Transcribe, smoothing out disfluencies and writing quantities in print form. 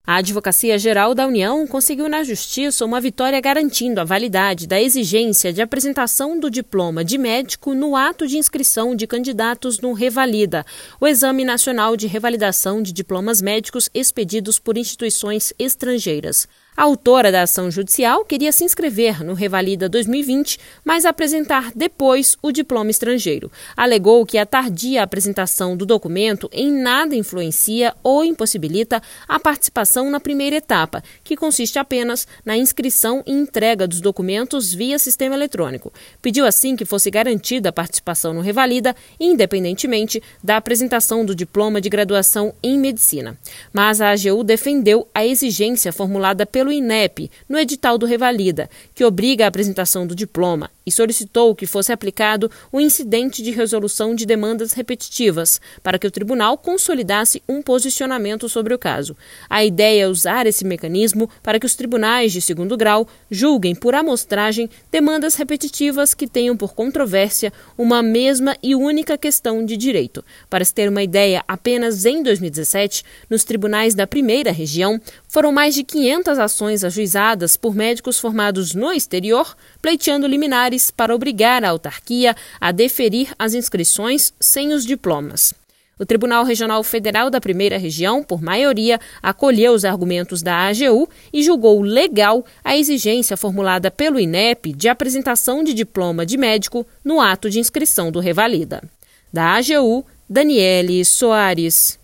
A Advocacia Geral da União conseguiu na Justiça uma vitória garantindo a validade da exigência de apresentação do diploma de médico no ato de inscrição de candidatos no Revalida, o Exame Nacional de Revalidação de Diplomas Médicos expedidos por instituições estrangeiras. A autora da ação judicial queria se inscrever no Revalida 2020, mas apresentar depois o diploma estrangeiro. Alegou que a tardia apresentação do documento em nada influencia ou impossibilita a participação na primeira etapa, que consiste apenas na inscrição e entrega dos documentos via sistema eletrônico. Pediu assim que fosse garantida a participação no Revalida, independentemente da apresentação do diploma de graduação em medicina. Mas a AGU defendeu a exigência formulada pelo INEP no edital do Revalida, que obriga a apresentação do diploma, e solicitou que fosse aplicado o incidente de resolução de demandas repetitivas, para que o tribunal consolidasse um posicionamento sobre o caso. A ideia é usar esse mecanismo para que os tribunais de segundo grau julguem por amostragem demandas repetitivas que tenham por controvérsia uma mesma e única questão de direito. Para se ter uma ideia, apenas em 2017, nos tribunais da primeira região, foram mais de 500 ações ajuizadas por médicos formados no exterior, pleiteando liminares para obrigar a autarquia a deferir as inscrições sem os diplomas. O Tribunal Regional Federal da Primeira Região, por maioria, acolheu os argumentos da AGU e julgou legal a exigência formulada pelo INEP de apresentação de diploma de médico no ato de inscrição do Revalida. Da AGU, Daniele Soares.